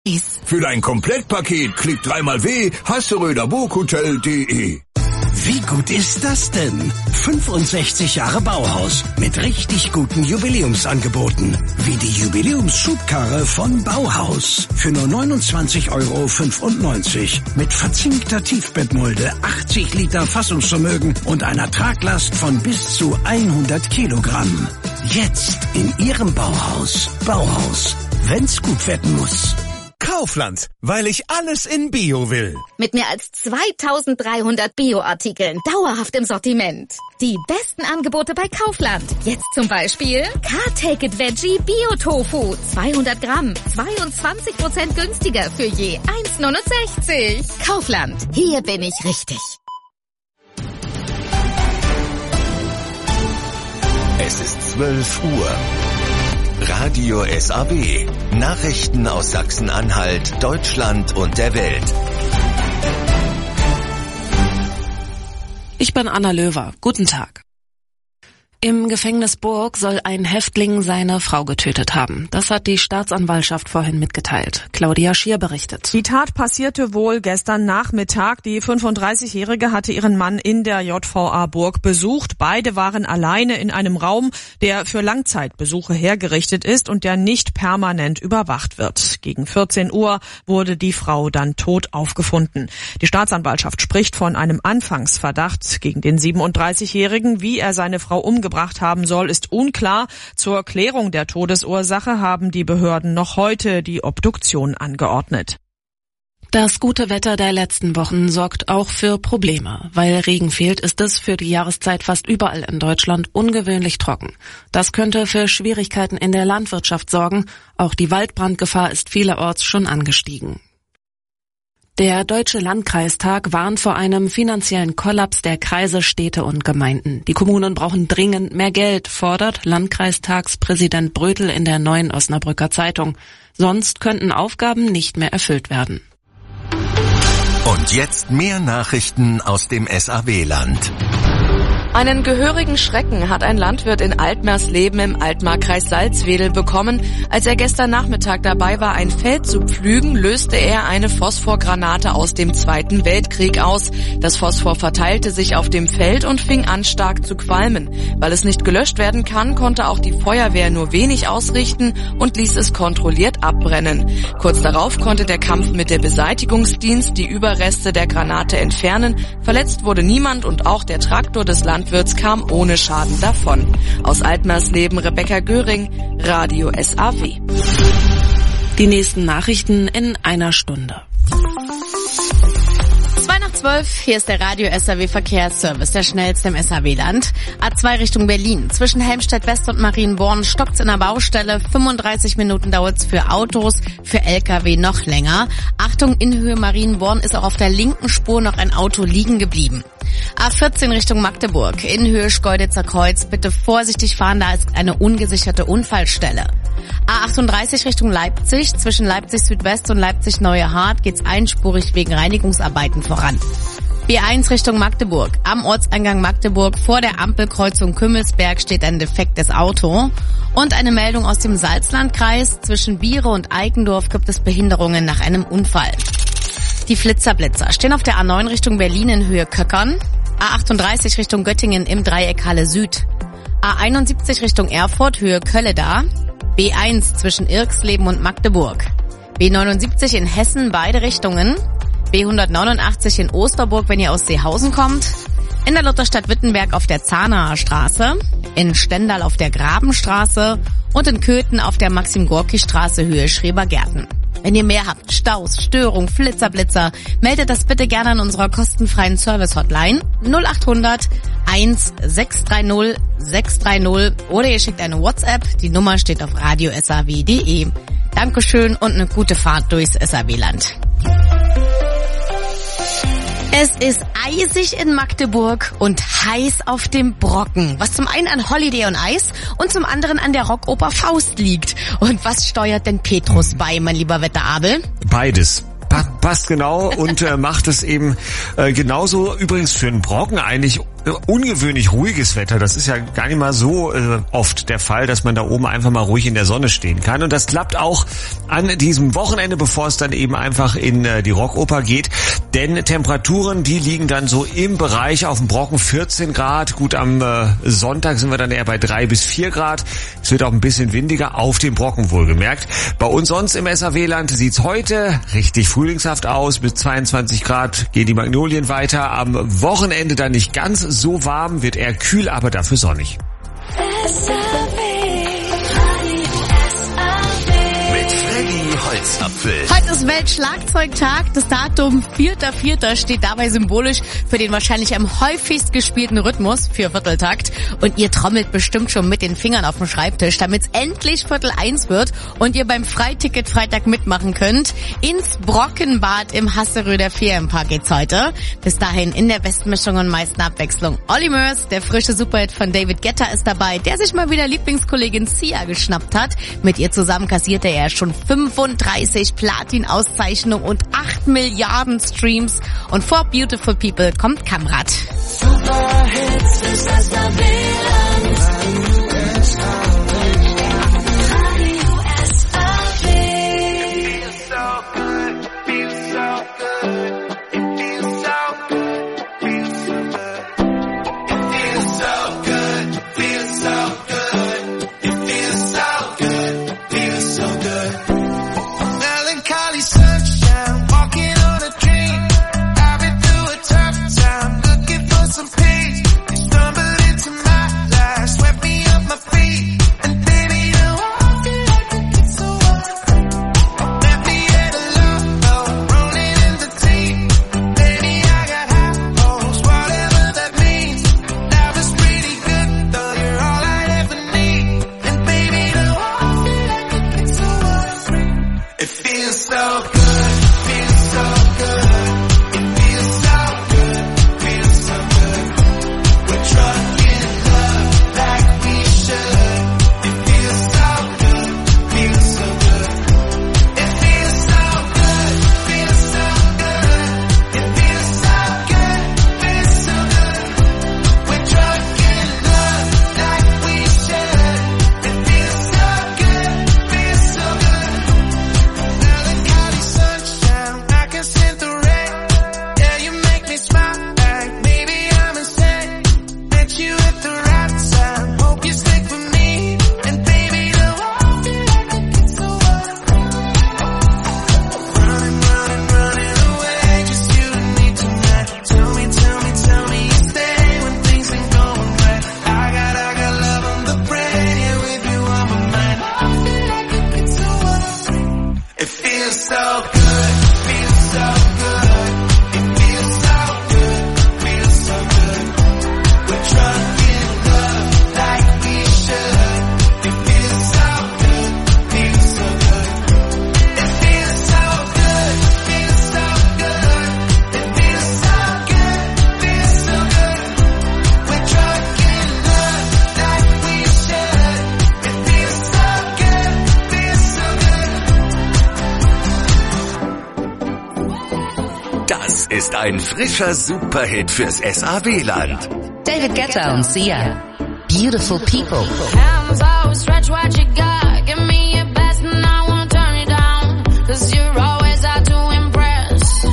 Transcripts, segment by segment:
Für dein Komplettpaket klick dreimal www.hasseröderburghotel.de. Wie gut ist das denn? 65 Jahre Bauhaus mit richtig guten Jubiläumsangeboten. Wie die Jubiläumsschubkarre von Bauhaus. Für nur 29,95 € mit verzinkter Tiefbettmulde, 80 Liter Fassungsvermögen und einer Traglast von bis zu 100 Kilogramm. Jetzt in Ihrem Bauhaus. Bauhaus, wenn's gut werden muss. Kaufland, weil ich alles in Bio will. Mit mehr als 2300 Bio-Artikeln dauerhaft im Sortiment. Die besten Angebote bei Kaufland. Jetzt zum Beispiel Car-Take-It Veggie Bio-Tofu. 200 Gramm, 22% günstiger für je 1,69 €. Kaufland, hier bin ich richtig. Es ist 12 Uhr. Radio SAW. Nachrichten aus Sachsen-Anhalt, Deutschland und der Welt. Ich bin Anna Löwer. Guten Tag. Im Gefängnis Burg soll ein Häftling seine Frau getötet haben. Das hat die Staatsanwaltschaft vorhin mitgeteilt. Claudia Schier berichtet. Die Tat passierte wohl gestern Nachmittag. Die 35-Jährige hatte ihren Mann in der JVA Burg besucht. Beide waren alleine in einem Raum, der für Langzeitbesuche hergerichtet ist und der nicht permanent überwacht wird. Gegen 14 Uhr wurde die Frau dann tot aufgefunden. Die Staatsanwaltschaft spricht von einem Anfangsverdacht gegen den 37-Jährigen. Wie er seine Frau umgebracht haben soll, ist unklar. Zur Klärung der Todesursache haben die Behörden noch heute die Obduktion angeordnet. Das gute Wetter der letzten Wochen sorgt auch für Probleme. Weil Regen fehlt, ist es für die Jahreszeit fast überall in Deutschland ungewöhnlich trocken. Das könnte für Schwierigkeiten in der Landwirtschaft sorgen. Auch die Waldbrandgefahr ist vielerorts schon angestiegen. Der Deutsche Landkreistag warnt vor einem finanziellen Kollaps der Kreise, Städte und Gemeinden. Die Kommunen brauchen dringend mehr Geld, fordert Landkreistagspräsident Brötel in der Neuen Osnabrücker Zeitung. Sonst könnten Aufgaben nicht mehr erfüllt werden. Und jetzt mehr Nachrichten aus dem SAW-Land. Einen gehörigen Schrecken hat ein Landwirt in Altmersleben im Altmarkkreis Salzwedel bekommen. Als er gestern Nachmittag dabei war, ein Feld zu pflügen, löste er eine Phosphorgranate aus dem Zweiten Weltkrieg aus. Das Phosphor verteilte sich auf dem Feld und fing an, stark zu qualmen. Weil es nicht gelöscht werden kann, konnte auch die Feuerwehr nur wenig ausrichten und ließ es kontrolliert abbrennen. Kurz darauf konnte der Kampf mit der Beseitigungsdienst die Überreste der Granate entfernen. Verletzt wurde niemand und auch der Traktor des Landwirts kam ohne Schaden davon. Aus Altmersleben Rebecca Göring, Radio SAW. Die nächsten Nachrichten in einer Stunde. 12, hier ist der Radio SAW Verkehrsservice, der schnellste im SAW-Land. A2 Richtung Berlin. Zwischen Helmstedt West und Marienborn stockt's in der Baustelle. 35 Minuten dauert's für Autos, für LKW noch länger. Achtung, in Höhe Marienborn ist auch auf der linken Spur noch ein Auto liegen geblieben. A14 Richtung Magdeburg. In Höhe Schkeuditzer Kreuz. Bitte vorsichtig fahren, da ist eine ungesicherte Unfallstelle. A38 Richtung Leipzig. Zwischen Leipzig Südwest und Leipzig Neue Hart geht's einspurig wegen Reinigungsarbeiten voran. B1 Richtung Magdeburg. Am Ortseingang Magdeburg vor der Ampelkreuzung Kümmelsberg steht ein defektes Auto. Und eine Meldung aus dem Salzlandkreis. Zwischen Biere und Eikendorf gibt es Behinderungen nach einem Unfall. Die Flitzerblitzer stehen auf der A9 Richtung Berlin in Höhe Köckern. A38 Richtung Göttingen im Dreieck Halle Süd. A71 Richtung Erfurt Höhe Kölleda. B1 zwischen Irxleben und Magdeburg. B79 in Hessen beide Richtungen. B189 in Osterburg, wenn ihr aus Seehausen kommt. In der Lutherstadt Wittenberg auf der Zahnaer Straße. In Stendal auf der Grabenstraße. Und in Köthen auf der Maxim-Gorki-Straße Höhe Schrebergärten. Wenn ihr mehr habt, Staus, Störung, Flitzer, meldet das bitte gerne an unserer kostenfreien Service-Hotline 0800 1630 630 oder ihr schickt eine WhatsApp. Die Nummer steht auf radiosaw.de. Dankeschön und eine gute Fahrt durchs SAW-Land. Es ist eisig in Magdeburg und heiß auf dem Brocken, was zum einen an Holiday on Ice und zum anderen an der Rockoper Faust liegt. Und was steuert denn Petrus bei, mein lieber Wetterabel? Beides. passt genau und macht es eben genauso. Übrigens für einen Brocken eigentlich ungewöhnlich ruhiges Wetter. Das ist ja gar nicht mal so oft der Fall, dass man da oben einfach mal ruhig in der Sonne stehen kann. Und das klappt auch an diesem Wochenende, bevor es dann eben einfach in die Rockoper geht. Denn Temperaturen, die liegen dann so im Bereich auf dem Brocken 14 Grad. Gut, am Sonntag sind wir dann eher bei 3 bis 4 Grad. Es wird auch ein bisschen windiger auf dem Brocken wohlgemerkt. Bei uns sonst im SAW-Land sieht's heute richtig frühlingshaft aus. Bis 22 Grad gehen die Magnolien weiter. Am Wochenende dann nicht ganz so warm, wird eher kühl, aber dafür sonnig. Holzapfel. Heute ist Weltschlagzeugtag. Das Datum 4.4. steht dabei symbolisch für den wahrscheinlich am häufigst gespielten Rhythmus, für Vierteltakt. Und ihr trommelt bestimmt schon mit den Fingern auf dem Schreibtisch, damit es endlich 12:45 wird und ihr beim Freiticket Freitag mitmachen könnt. Ins Brockenbad im Hasseröder Ferienpark geht's heute. Bis dahin in der besten Mischung und meisten Abwechslung. Olli Murs, der frische Superhit von David Guetta, ist dabei, der sich mal wieder Lieblingskollegin Sia geschnappt hat. Mit ihr zusammen kassierte er schon 35 Platin-Auszeichnungen und 8 Milliarden Streams. Und vor Beautiful People kommt Kamrat. Superhits ist ist ein frischer Superhit fürs SAW-Land. David Guetta und Sia. Beautiful People. Hands out, stretch what you got. Give me your best and I won't turn it down. 'Cause you're always out to impress.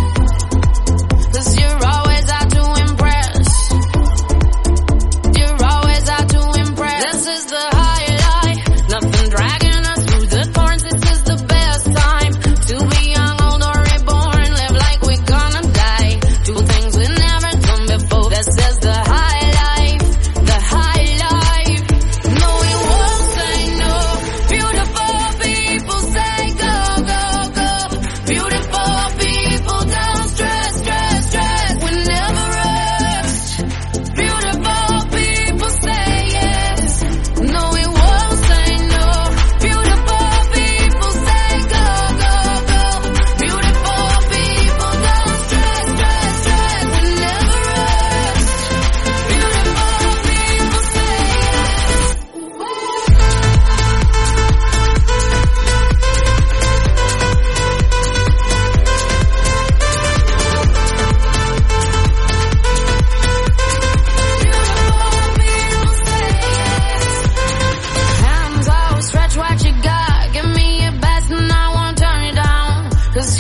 'Cause you're always out to impress. You're always out to impress. This is the highlight. Nothing dragging us through the thorns. This is the best time to be young, old or reborn. Live like we're gonna die. Do things we've never done before. This is the high life. The high life. No, we won't say no.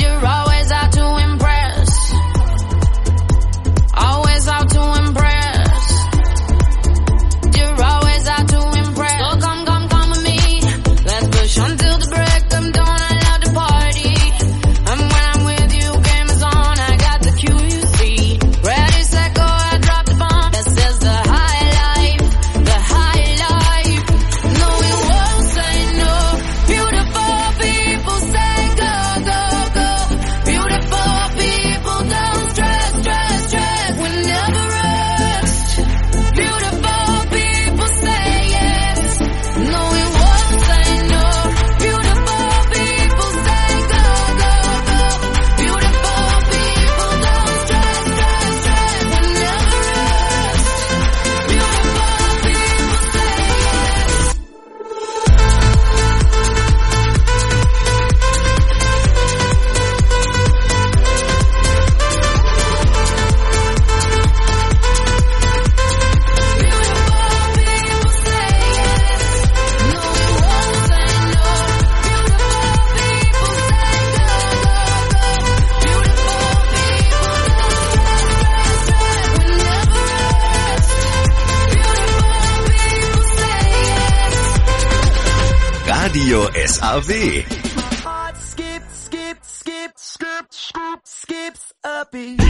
you're always out to impress. Always out to impress. You're always out to impress. So come with me. Let's push until the break of dawn. I love to party. And when I'm with you, game is on. I got the cue, you see. Ready, set, go, I drop the bomb. This is the high life. The high life. No, we won't say no. Beautiful people say go, go, go. Beautiful people don't stress, stress, stress. We never rest. Beautiful people say yes. No, we won't say no. Beautiful people say go, go, go. Beautiful people don't stress, stress, stress. We never rest. Beautiful people say yes. Radio SAW. Skips a beat.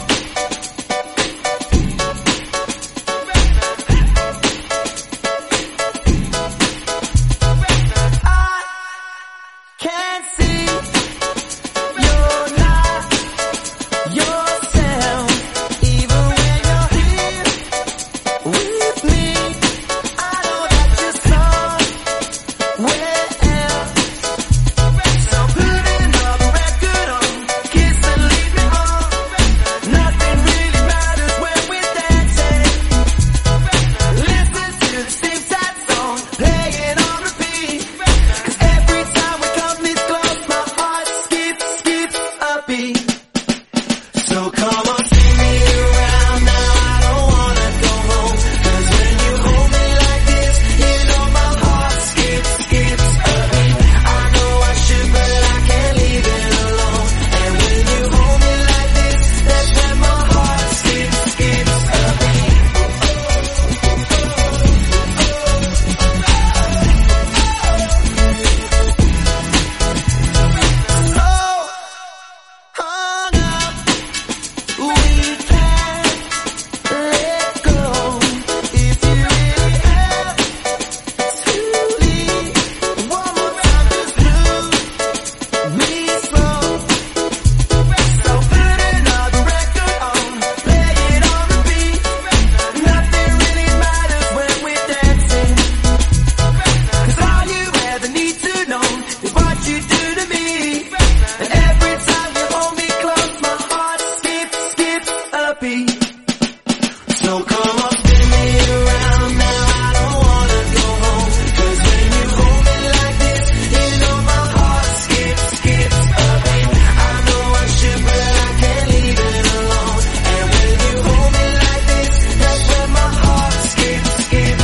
I can't see you're not yourself, even when you're here with me. I know that you're somewhere else. So put another record on, kiss and leave me on. Nothing really matters when we're dancing. Listen to the same sad song, playing on repeat. 'Cause every time we come this close, my heart skips a beat. So come on, spin me around now, I don't wanna go home. 'Cause when you hold me like this, you know my heart skips a beat. I know I should, but I can't leave it alone. And when you hold me like this, that's when my heart skips a beat. So hung up, we can't let go. If you really have to leave, one more time just move me slow. So put another record on, play it on repeat. Nothing really matters when we're dancing. 'Cause all you ever need to know is what you do to me. And every time you hold me close, my heart skips a beat. So come on, spin me around now, I don't wanna go home. 'Cause when you hold me like this, you know my heart skips a beat. I know I should, but I can't leave it alone. And when you hold me like this, that's when my heart skips a beat.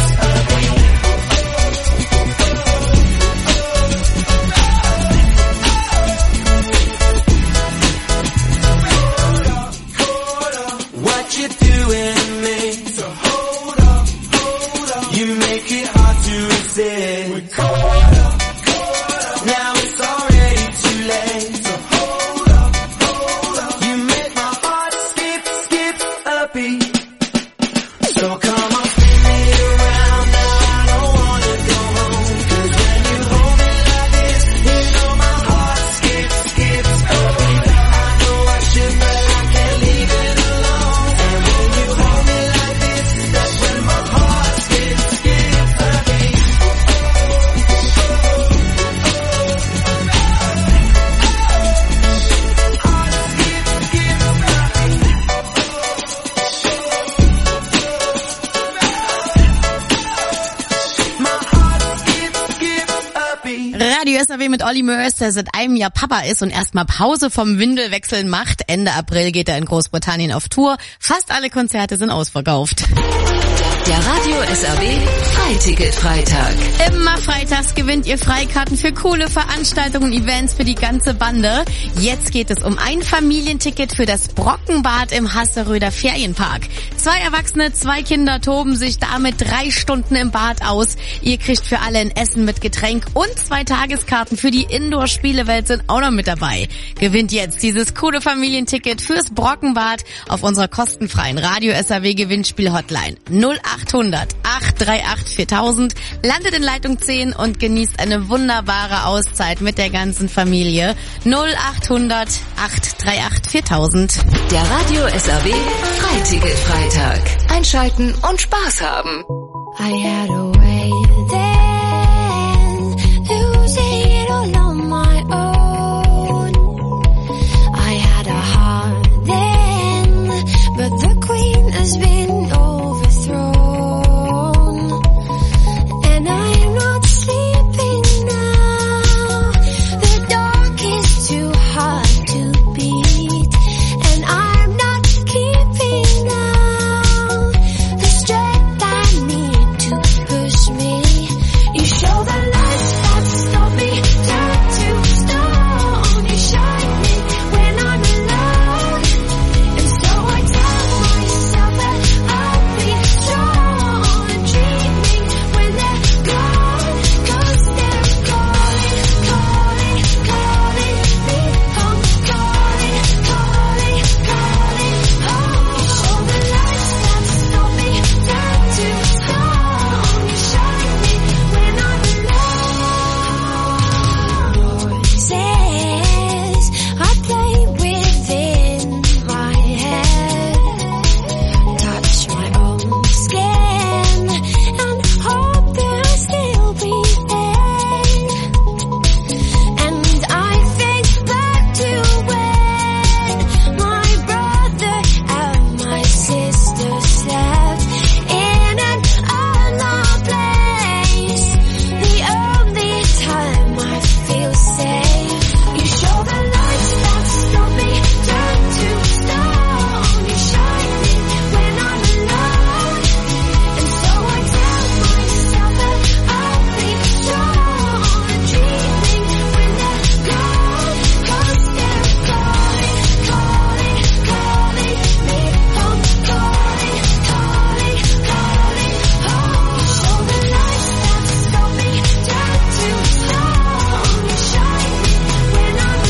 What you doing to me? So hold up. You make it hard to resist. We're caught up. Now it's already too late. So hold up. You make my heart skip a beat. So come on, spin me around now, I don't wanna go home. 'Cause when you hold me like this, you know my heart skips a beat. I know I should, but I can't leave it alone. And when you hold me like this, that's when my heart skips a beat. Radio SAW mit Olli Mörs, der seit einem Jahr Papa ist und erstmal Pause vom Windelwechseln macht. Ende April geht er in Großbritannien auf Tour. Fast alle Konzerte sind ausverkauft. Der Radio SAB Freiticket-Freitag. Immer freitags gewinnt ihr Freikarten für coole Veranstaltungen und Events für die ganze Bande. Jetzt geht es um ein Familienticket für das Brockenbad im Hasseröder Ferienpark. 2 Erwachsene, 2 Kinder toben sich damit 3 Stunden im Bad aus. Ihr kriegt für alle ein Essen mit Getränk und 2 Tageskarten für die Indoor-Spielewelt sind auch noch mit dabei. Gewinnt jetzt dieses coole Familienticket fürs Brockenbad auf unserer kostenfreien Radio SAW Gewinnspiel-Hotline 0800 838 4000. Landet in Leitung 10 und genießt eine wunderbare Auszeit mit der ganzen Familie. 0800 838 4000. Der Radio SAW Freiticket-Freitag. Einschalten und Spaß haben. I had a way then, losing it all on my own. I had a heart then, but the queen has been overthrown. And I am not sleeping now. The dark is too hard to beat, and I'm not keeping now the strength I need to push me. You show the lights that stop me, turn to stone. You shine me when I'm alone, and so I tell myself that I'll be strong. Dreaming when they're gone, 'cause they're calling, calling, calling me home, calling, calling, calling home. You show the lights that stop me, turn to stone. You shine me when I'm alone. Voices I play within my head, touch my own skin and hope that I'll still be there. And I think back to when my brother and my sister slept in an unloved place. The only time I feel safe. You show the lights that stop me, turn to stone. You shine me when I'm alone, and so I tell myself that I'll be strong. Dreaming when they're gone, 'cause they're calling, calling, calling me home, calling, calling, calling home. You show the lights that stop me, turn to stone. You shine me when I'm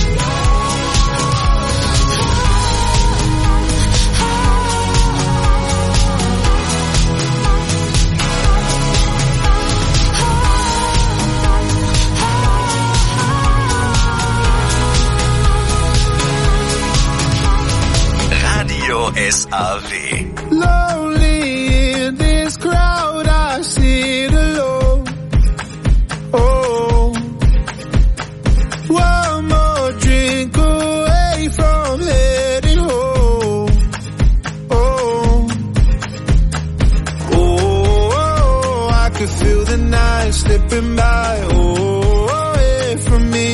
Radio SAW. Lonely in this crowd, I sit alone. Oh, one more drink away from heading home. Oh, oh, I could feel the night slipping by. Oh, away from me.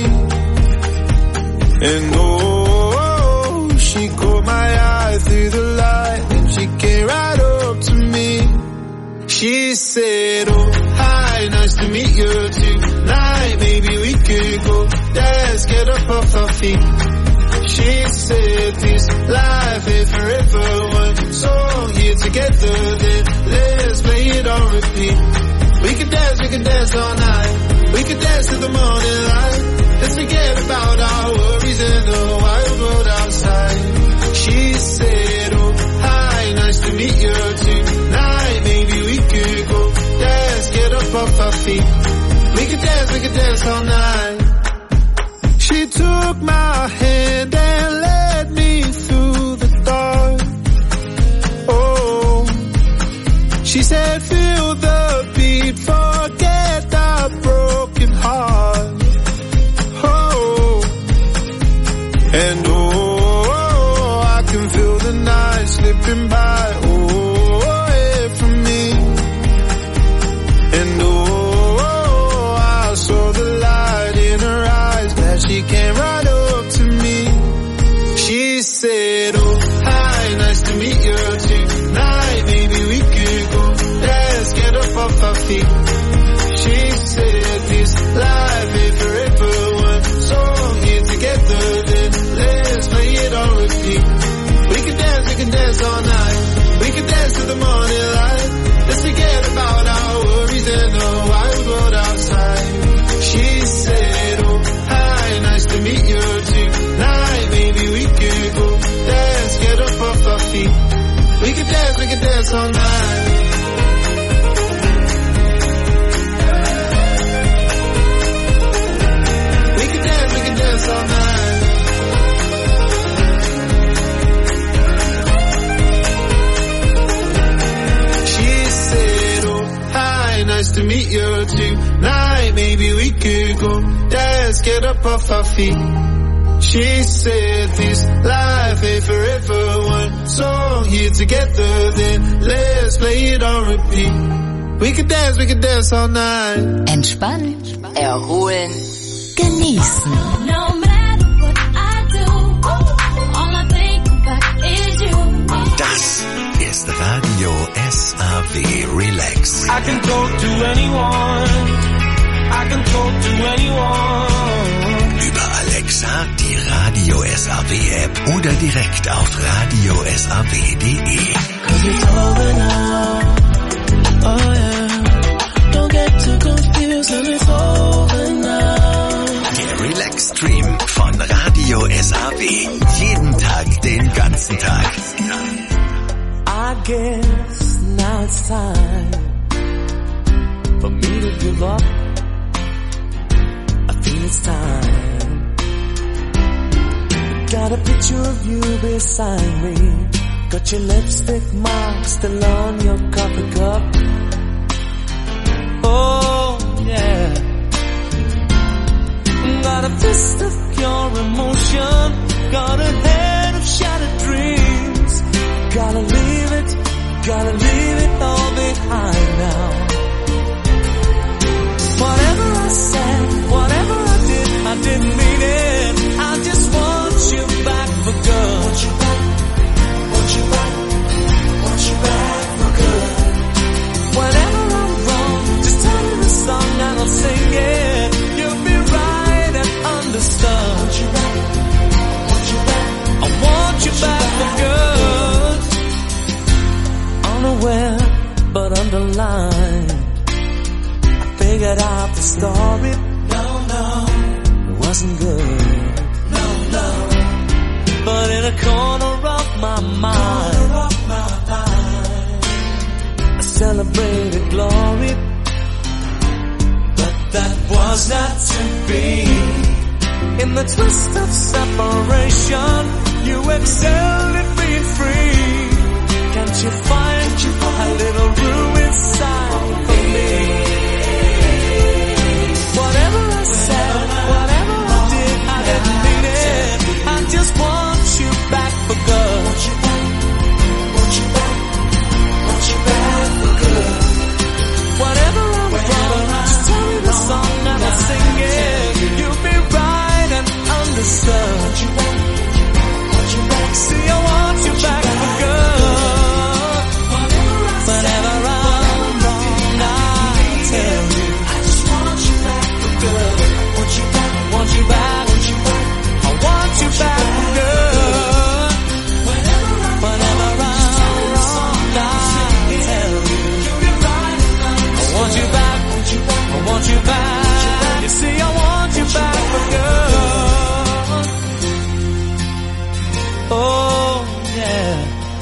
And oh, she caught my eye through the light, and she came right up to me. She said, oh, hi, nice to meet you tonight. Maybe we could go dance, get up off our feet. She said, this life is forever, one song here together, then let's play it on repeat. We can dance all night. We can dance till the morning light. Let's forget about our worries in the wild world outside. She said, oh, hi, nice to meet you tonight. Maybe we could go dance, get up off our feet. We could dance all night. She took my hand and led me through the dark. Oh, she said, feel the beat, forget the broken heart. Oh, and oh, I can feel the night slipping by. Oh, away from me. And oh, I saw the light in her eyes that she came right up to me. She said, oh, hi, nice to meet you tonight. Maybe we could go feet. She said this life ain't forever. One song here together, then let's play it on repeat. We can dance all night. We can dance to the morning light. Let's forget about our worries and the wild world outside. She said, oh, hi, nice to meet you tonight. Maybe we could go dance, get up off our feet. We can dance all night. We can dance all night. She said, oh, hi, nice to meet you tonight. Maybe we could go dance, get up off our feet. She said this life ain't forever. One song here together, then let's play it on repeat. We can dance all night. Entspannen, erholen, genießen. No matter what I do, all I think about is you. Das ist Radio SAW Relax. I can talk to anyone. I can talk to anyone. Über Alexa, die Radio SAW App oder direkt auf radiosaw.de. Cause it's over now. Oh yeah. Don't get too confused and it's over now. Der Relax-Stream von Radio SAW. Jeden Tag, den ganzen Tag. I guess now it's time for me to give up. I feel it's time. Got a picture of you beside me. Got your lipstick mark still on your coffee cup. Oh yeah. Got a fist of pure emotion. Got a head of shattered dreams. Gotta leave it all behind now. Whatever I said, whatever I did, I didn't mean it. I just want you back for good. Want you back, want you back, want you back for good. Whenever I'm wrong, just tell me the song and I'll sing it. You'll be right and understood. Want you back, want you back, I want you back for good. Unaware, but underlined, I figured out the story. No, it wasn't good. No, but in a corner of my mind, I celebrated glory. But that was not to be. In the twist of separation, you excelled at being free. Can't you find a little room inside for me? Whatever I said, whatever I did, I didn't mean it. I just want you back for good. Want you back, want you back, want you back for good. Whatever I'm wrong, just tell me the song and I'll sing it. You'll be right and understood. Want you back, want you back. See, I want you back for good. Whenever I'm wrong, I'll tell you. I just want you back for good. Want you back, want you back, want you back. I want you back for good. Whenever I'm wrong, I'll tell you. I want you back, I want you back. You see, I want you back for good. Oh yeah.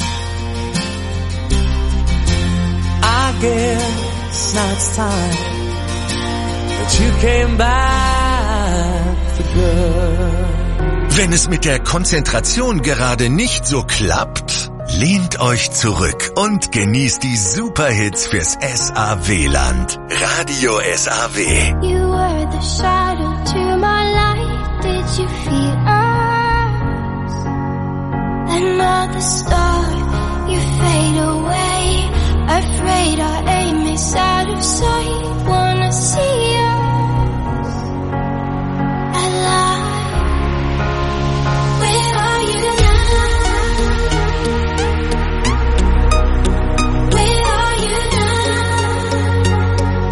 I guess now it's time that you came back for good. Wenn es mit der Konzentration gerade nicht so klappt, lehnt euch zurück und genießt die Superhits fürs SAW-Land. Radio SAW. You were the shadow to my light. Did you feel us? Another star, you fade away. Afraid our aim is out of sight. Wanna see us alive. Where are you now? Where are you now?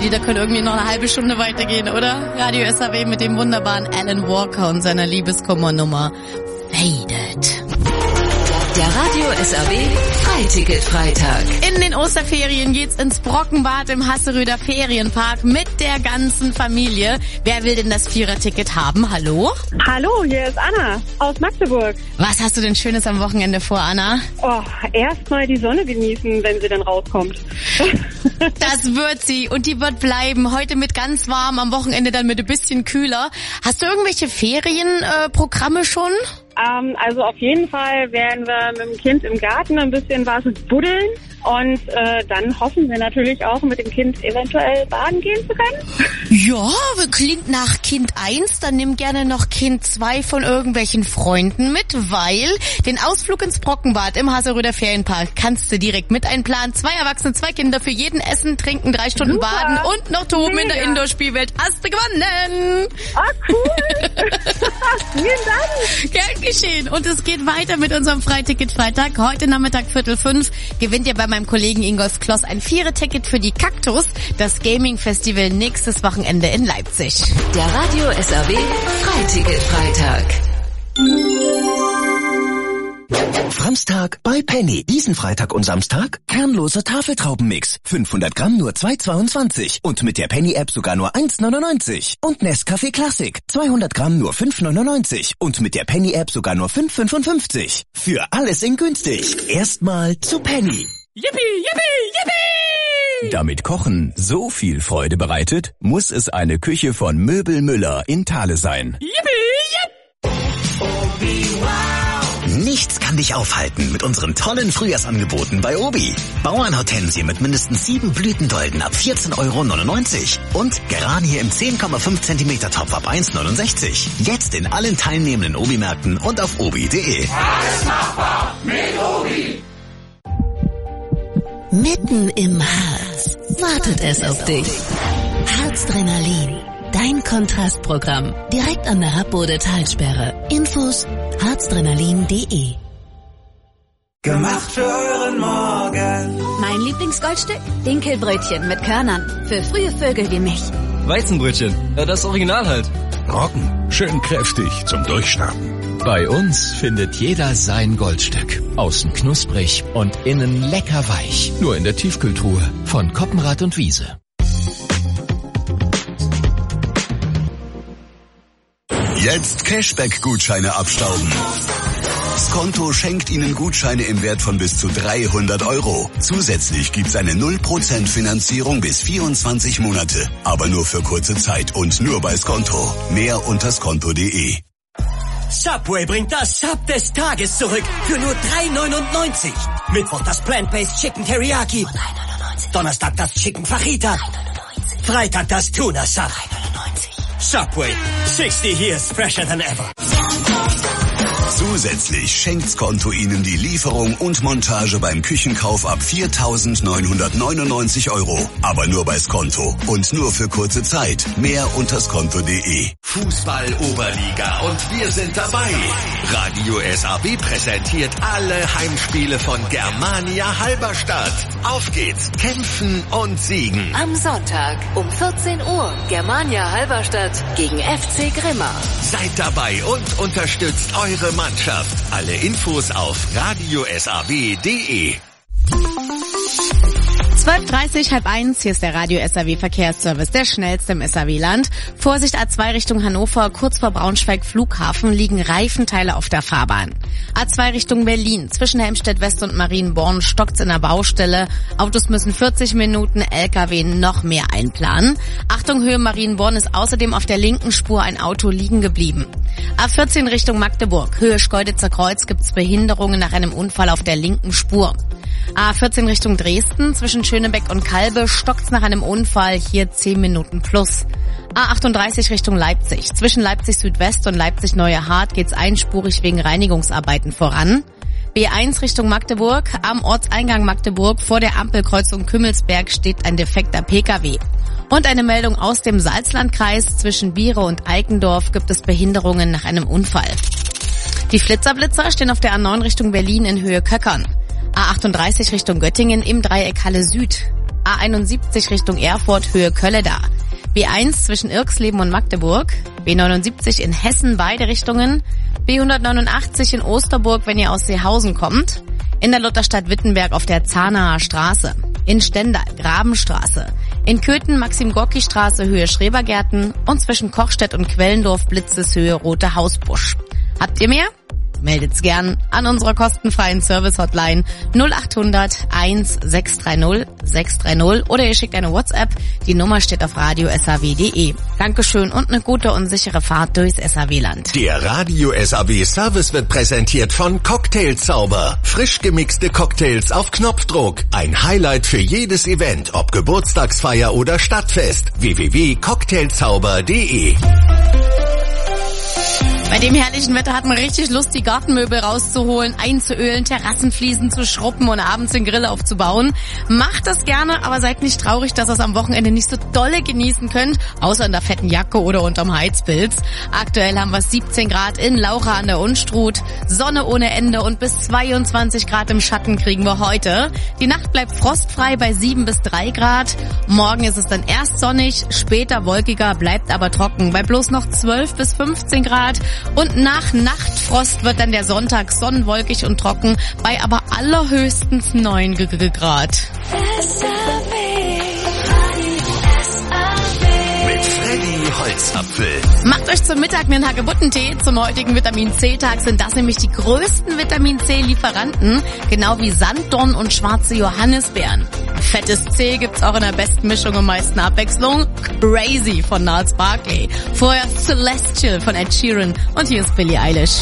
Lieder können irgendwie noch eine halbe Stunde weitergehen, oder? Radio SAW mit dem wunderbaren Alan Walker und seiner Liebeskummernummer Faded. Der Radio SAW Freiticket-Freitag. In den Osterferien geht's ins Brockenbad im Hasseröder Ferienpark mit der ganzen Familie. Wer will denn das Vierer-Ticket haben? Hallo? Hallo, hier ist Anna aus Magdeburg. Was hast du denn Schönes am Wochenende vor, Anna? Oh, erstmal die Sonne genießen, wenn sie dann rauskommt. Das wird sie und die wird bleiben. Heute mit ganz warm, am Wochenende dann mit ein bisschen kühler. Hast du irgendwelche Ferienprogramme schon? Also auf jeden Fall werden wir mit dem Kind im Garten ein bisschen was buddeln und dann hoffen wir natürlich auch, mit dem Kind eventuell baden gehen zu können. Ja, klingt nach Kind 1, dann nimm gerne noch Kind 2 von irgendwelchen Freunden mit, weil den Ausflug ins Brockenbad im Hasseröder Ferienpark kannst du direkt mit einplanen. 2 Erwachsene, 2 Kinder, für jeden Essen, Trinken, 3 Stunden Super. baden und noch toben in der Indoor-Spielwelt. Hast du gewonnen! Ah, cool! Vielen Dank! Gern geschehen. Und es geht weiter mit unserem Freiticket-Freitag. Heute Nachmittag 4:45 gewinnt ihr bei meinem Kollegen Ingolf Kloss ein Vierer-Ticket für die Kaktus, das Gaming-Festival nächstes Wochenende in Leipzig. Der Radio SAW Freiticket-Freitag. Franztag bei Penny. Diesen Freitag und Samstag kernloser Tafeltraubenmix. 500 Gramm nur 2,22 und mit der Penny-App sogar nur 1,99. Und Nescafé Classic. 200 Gramm nur 5,99 und mit der Penny-App sogar nur 5,55. Für alles in günstig. Erstmal zu Penny. Yippie, yippie, yippie! Damit Kochen so viel Freude bereitet, muss es eine Küche von Möbel Müller in Thale sein. Yippie, yipp! Nichts kann dich aufhalten mit unseren tollen Frühjahrsangeboten bei Obi. Bauernhortensie mit mindestens 7 Blütendolden ab 14,99 € und Geranie im 10,5 cm Topf ab 1,69 €. Jetzt in allen teilnehmenden Obi-Märkten und auf obi.de. Alles machbar mit Obi! Mitten im Harz wartet es auf dich. Harzdrenalin, dein Kontrastprogramm. Direkt an der Habbode-Talsperre. Infos harzdrenalin.de. Gemacht für euren Morgen. Mein Lieblingsgoldstück? Dinkelbrötchen mit Körnern. Für frühe Vögel wie mich. Weizenbrötchen, das Original halt. Roggen, schön kräftig zum Durchstarten. Bei uns findet jeder sein Goldstück. Außen knusprig und innen lecker weich. Nur in der Tiefkühltruhe von Koppenrad und Wiese. Jetzt Cashback-Gutscheine abstauben. Skonto schenkt Ihnen Gutscheine im Wert von bis zu 300 €. Zusätzlich gibt's eine 0% Finanzierung bis 24 Monate. Aber nur für kurze Zeit und nur bei Skonto. Mehr unter skonto.de. Subway bringt das Sub des Tages zurück für nur 3,99 €. Mittwoch das Plant-Based Chicken Teriyaki. 3,99 €. Donnerstag das Chicken Fajita. 3,99 €. Freitag das Tuna Sub. 3,99 €. Subway, 60 years fresher than ever. Zusätzlich schenkt Skonto Ihnen die Lieferung und Montage beim Küchenkauf ab 4.999 €. Aber nur bei Skonto und nur für kurze Zeit. Mehr unter skonto.de. Fußball-Oberliga und wir sind dabei. Radio SAW präsentiert alle Heimspiele von Germania Halberstadt. Auf geht's, kämpfen und siegen. Am Sonntag um 14 Uhr Germania Halberstadt gegen FC Grimma. Seid dabei und unterstützt eure Mannschaft. Alle Infos auf radiosaw.de. 12:30, 12:30, hier ist der Radio SAW Verkehrsservice, der schnellste im SAW-Land. Vorsicht A2 Richtung Hannover, kurz vor Braunschweig Flughafen liegen Reifenteile auf der Fahrbahn. A2 Richtung Berlin, zwischen Helmstedt West und Marienborn stockt's in der Baustelle. Autos müssen 40 Minuten, LKW noch mehr einplanen. Achtung, Höhe Marienborn ist außerdem auf der linken Spur ein Auto liegen geblieben. A14 Richtung Magdeburg, Höhe Schkeuditzer Kreuz gibt's Behinderungen nach einem Unfall auf der linken Spur. A14 Richtung Dresden, zwischen Schönebeck und Kalbe stockt's nach einem Unfall, hier 10 Minuten plus. A38 Richtung Leipzig, zwischen Leipzig Südwest und Leipzig Neue Hart geht's einspurig wegen Reinigungsarbeiten voran. B1 Richtung Magdeburg, am Ortseingang Magdeburg vor der Ampelkreuzung Kümmelsberg steht ein defekter Pkw. Und eine Meldung aus dem Salzlandkreis, zwischen Biere und Eikendorf gibt es Behinderungen nach einem Unfall. Die Flitzerblitzer stehen auf der A9 Richtung Berlin in Höhe Köckern. A38 Richtung Göttingen im Dreieck Halle Süd. A71 Richtung Erfurt, Höhe Kölleda. B1 zwischen Irxleben und Magdeburg. B79 in Hessen, beide Richtungen. B189 in Osterburg, wenn ihr aus Seehausen kommt. In der Lutherstadt Wittenberg auf der Zahnaer Straße. In Stendal, Grabenstraße. In Köthen, Maxim-Gorki-Straße, Höhe Schrebergärten. Und zwischen Kochstedt und Quellendorf, Blitzeshöhe, Rote Hausbusch. Habt ihr mehr? Meldet's gern an unserer kostenfreien Service-Hotline 0800 1630 630 oder ihr schickt eine WhatsApp. Die Nummer steht auf radio.saw.de. Dankeschön und eine gute und sichere Fahrt durchs SAW-Land. Der Radio SAW Service wird präsentiert von Cocktailzauber. Frisch gemixte Cocktails auf Knopfdruck. Ein Highlight für jedes Event, ob Geburtstagsfeier oder Stadtfest. www.cocktailzauber.de. Bei dem herrlichen Wetter hat man richtig Lust, die Gartenmöbel rauszuholen, einzuölen, Terrassenfliesen zu schruppen und abends den Grill aufzubauen. Macht das gerne, aber seid nicht traurig, dass ihr es am Wochenende nicht so dolle genießen könnt, außer in der fetten Jacke oder unterm Heizpilz. Aktuell haben wir 17 Grad in Laucha an der Unstrut, Sonne ohne Ende und bis 22 Grad im Schatten kriegen wir heute. Die Nacht bleibt frostfrei bei 7 bis 3 Grad. Morgen ist es dann erst sonnig, später wolkiger, bleibt aber trocken bei bloß noch 12 bis 15 Grad. Und nach Nachtfrost wird dann der Sonntag sonnenwolkig und trocken bei aber allerhöchstens 9 Grad. Mit Freddy Holzapfel. Macht euch zum Mittag einen Hagebuttentee. Zum heutigen Vitamin C-Tag sind das nämlich die größten Vitamin C-Lieferanten, genau wie Sanddorn und schwarze Johannisbeeren. Fettes C gibt's auch in der besten Mischung und meisten Abwechslung. Crazy von Gnarls Barkley. Vorher Celestial von Ed Sheeran und hier ist Billie Eilish.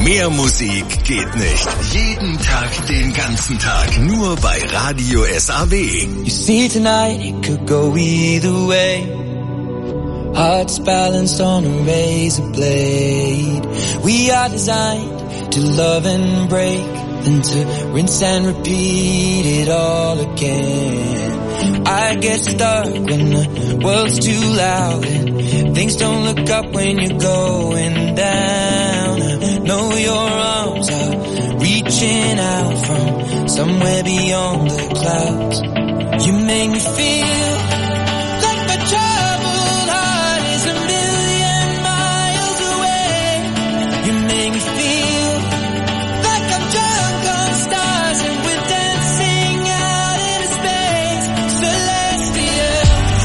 Mehr Musik geht nicht. Jeden Tag, den ganzen Tag. Nur bei Radio SAW. You see tonight it could go either way. Hearts balanced on a razor blade. We are designed to love and break, then to rinse and repeat it all again. I get stuck when the world's too loud and things don't look up when you're going down. I know your arms are reaching out from somewhere beyond the clouds. You make me feel like my troubled heart is a million miles away. You make me feel like I'm drunk on stars and we're dancing out into space, celestials.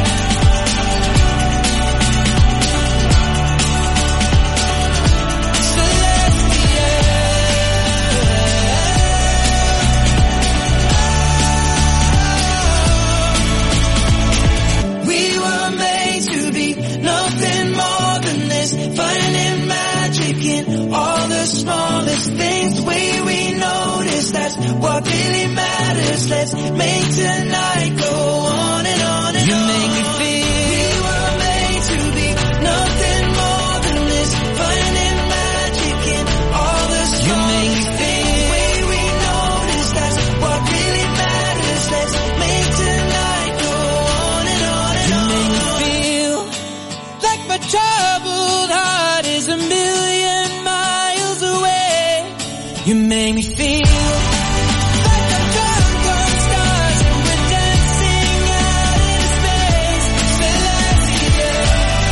We were made to be nothing more than this, finding magic in all the smallest things. The way we notice, that's what really matters. Let's make tonight go on and on and on. You make me feel we were made to be nothing more than this, finding magic in all the smallest things. You make me feel the way we notice, that's what really matters. Let's make tonight go on and on and on. You make me feel like my troubled heart is a million miles away. You make me feel like I'm drunk on stars and we're dancing out in space, celestial.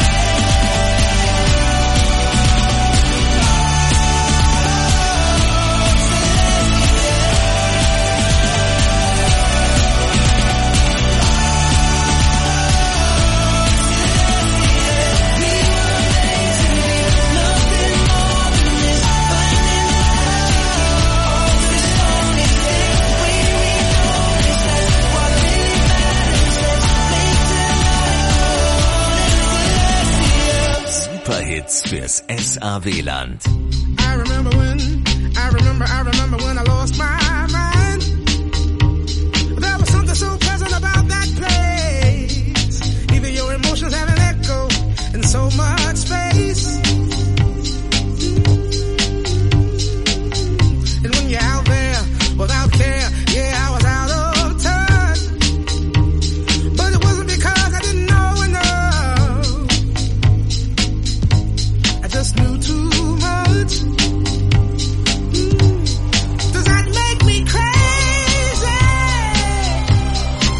Superhits fürs SAW-Land. I remember when I lost my mind. There was something so pleasant about that place. Even your emotions have an echo in so much space. And when you're out there without care, yeah, I was out of touch. But it wasn't because I didn't know enough. I just knew too much. Does that make me crazy?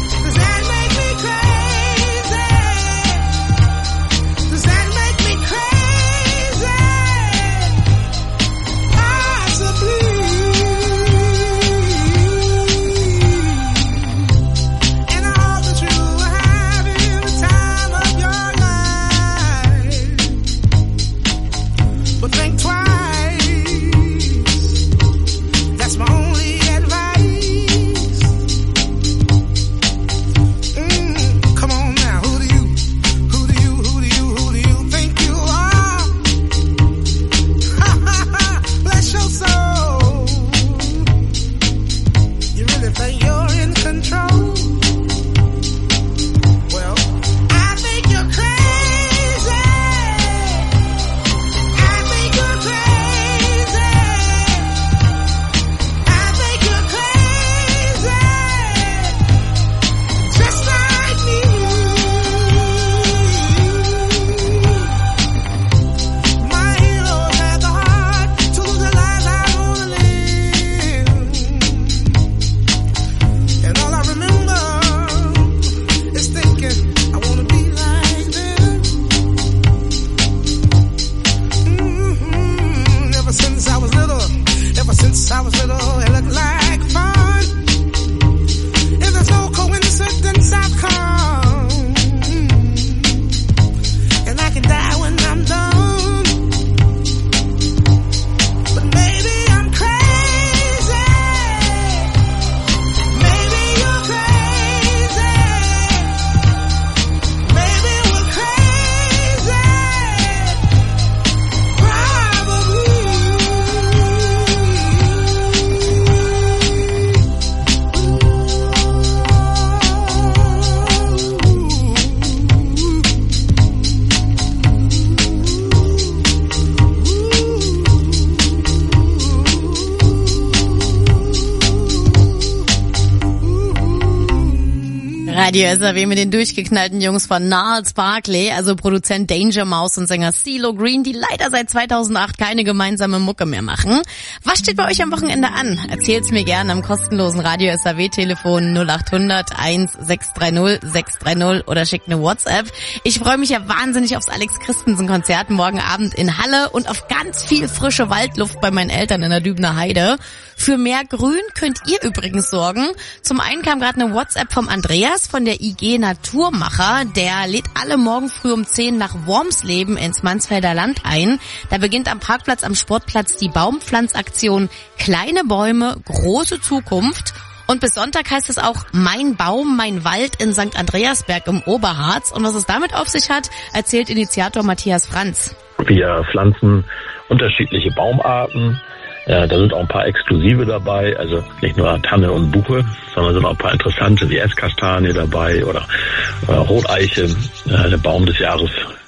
Radio SAW mit den durchgeknallten Jungs von Gnarls Barkley, also Produzent Danger Mouse und Sänger CeeLo Green, die leider seit 2008 keine gemeinsame Mucke mehr machen. Was steht bei euch am Wochenende an? Erzählt's mir gerne am kostenlosen Radio SAW Telefon 0800 1630 630 oder schickt eine WhatsApp. Ich freue mich ja wahnsinnig aufs Alex Christensen Konzert morgen Abend in Halle und auf ganz viel frische Waldluft bei meinen Eltern in der Dübener Heide. Für mehr Grün könnt ihr übrigens sorgen. Zum einen kam gerade eine WhatsApp vom Andreas von der IG Naturmacher. Der lädt alle morgen früh um 10 nach Wormsleben ins Mansfelder Land ein. Da beginnt am Parkplatz am Sportplatz die Baumpflanzaktion Kleine Bäume, große Zukunft. Und bis Sonntag heißt es auch Mein Baum, mein Wald in St. Andreasberg im Oberharz. Und was es damit auf sich hat, erzählt Initiator Matthias Franz. Wir pflanzen unterschiedliche Baumarten. Ja, da sind auch ein paar Exklusive dabei, also nicht nur Tanne und Buche, sondern sind auch ein paar interessante wie Esskastanie dabei oder Roteiche, der Baum des Jahres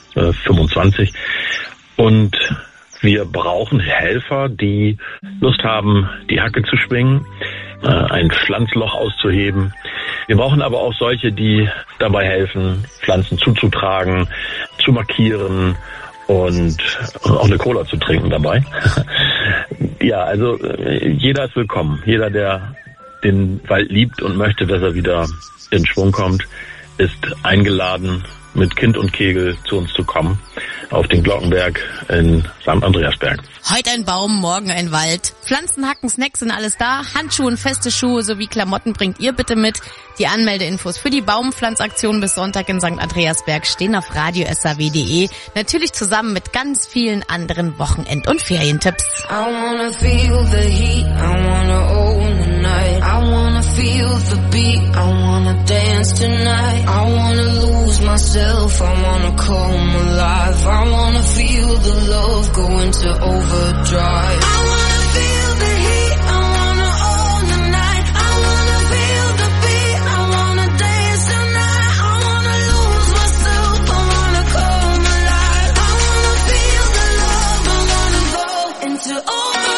25. Und wir brauchen Helfer, die Lust haben, die Hacke zu schwingen, ein Pflanzloch auszuheben. Wir brauchen aber auch solche, die dabei helfen, Pflanzen zuzutragen, zu markieren, und auch eine Cola zu trinken dabei. Ja, also jeder ist willkommen. Jeder, der den Wald liebt und möchte, dass er wieder in Schwung kommt, ist eingeladen, mit Kind und Kegel zu uns zu kommen auf den Glockenberg in St. Andreasberg. Heute ein Baum, morgen ein Wald. Pflanzen, Hacken, Snacks sind alles da. Handschuhe und feste Schuhe sowie Klamotten bringt ihr bitte mit. Die Anmeldeinfos für die Baumpflanzaktion bis Sonntag in St. Andreasberg stehen auf radiosaw.de. Natürlich zusammen mit ganz vielen anderen Wochenend- und Ferientipps. I wanna feel the heat, I wanna own the night. I wanna feel the beat, I wanna dance tonight. I wanna lose myself, I wanna come alive. I wanna feel the love go into overdrive. I wanna feel the heat, I wanna own the night. I wanna feel the beat, I wanna dance tonight. I wanna lose myself, I wanna come alive. I wanna feel the love, I wanna go into overdrive.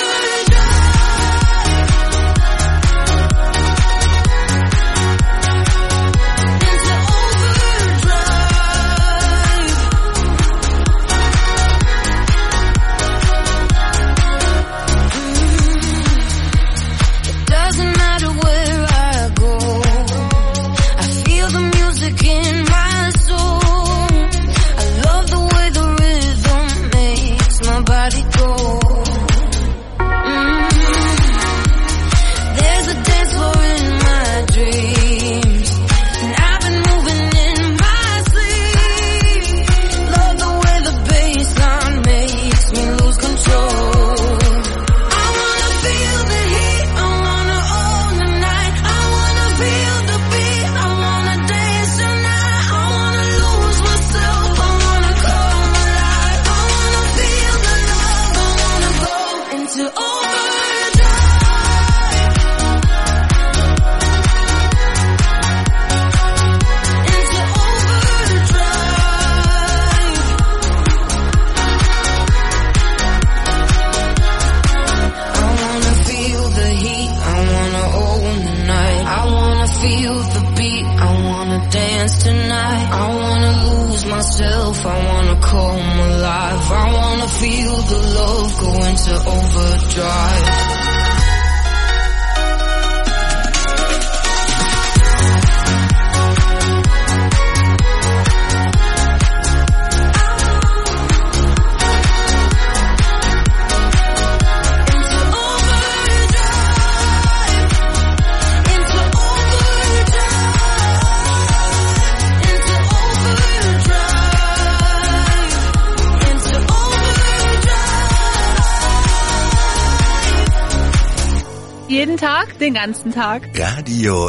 Jeden Tag, den ganzen Tag. Radio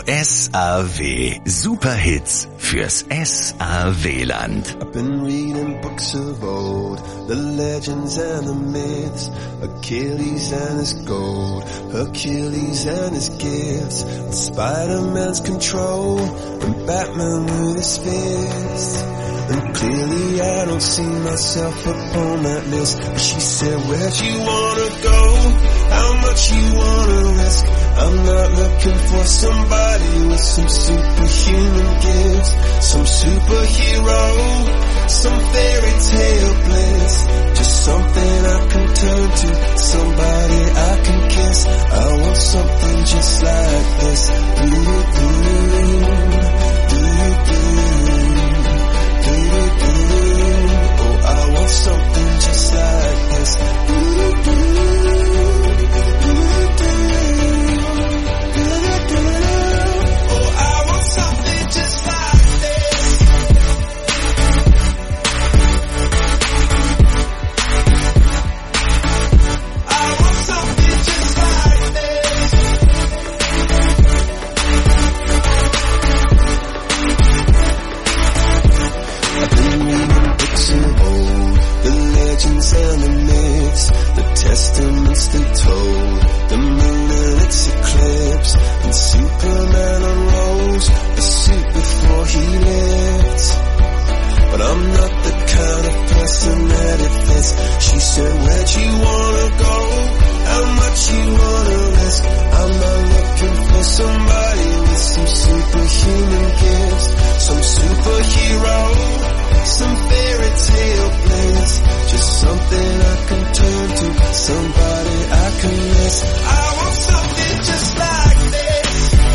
SAW. Superhits fürs SAW-Land. I've been reading books of old, the legends and the myths, Achilles and his gold, Hercules and his gifts, Spider-Man's control, and Batman with his fists. And clearly I don't see myself upon that list. But she said, where'd you wanna go? how much you wanna risk. I'm not looking for somebody with some superhuman gifts, some superhero, some fairy tale bliss. Just something I can turn to, somebody I can kiss. I want something just like this. Oh, I want something just like this. And the myths, the testaments they told, the moon and its eclipse, and Superman unrolls the suit before he lived. But I'm not the kind of person that it fits. She said, where'd you wanna go? How much you wanna risk? I'm not looking for somebody with some superhuman gifts, some superhero, some fairy tale bliss. Just something I can turn to, somebody I can miss. I want something just like this.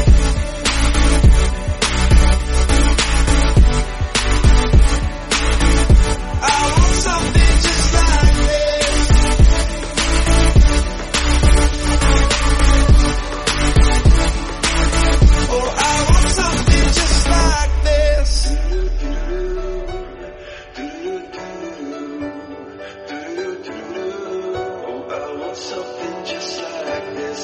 I want something just like this. Oh, I want something just like this. Something just like this.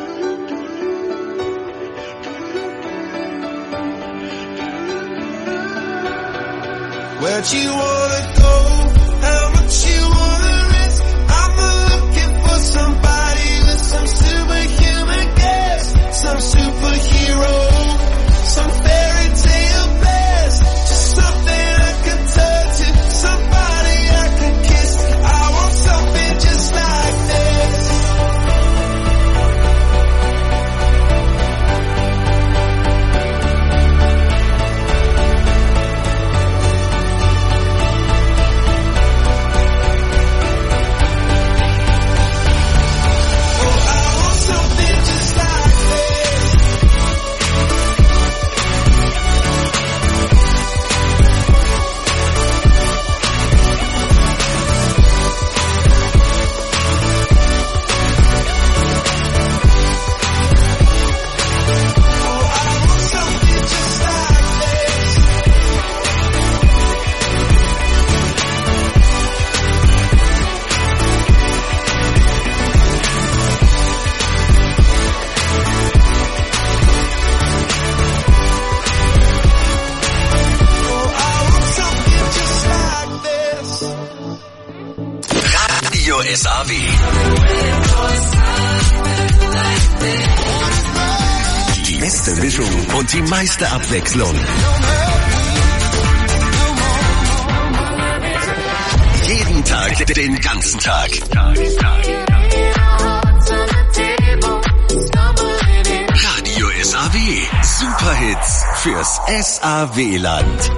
Where'd you wanna go? How much you wanna risk? I'm looking for somebody with some superhuman gifts, some superhero, some fairy tale bliss. Just something I can turn to, somebody I can kiss. I want something just like this. SAW. Die beste Mischung und die meiste Abwechslung. Jeden Tag, den ganzen Tag. Radio SAW. Superhits fürs SAW-Land.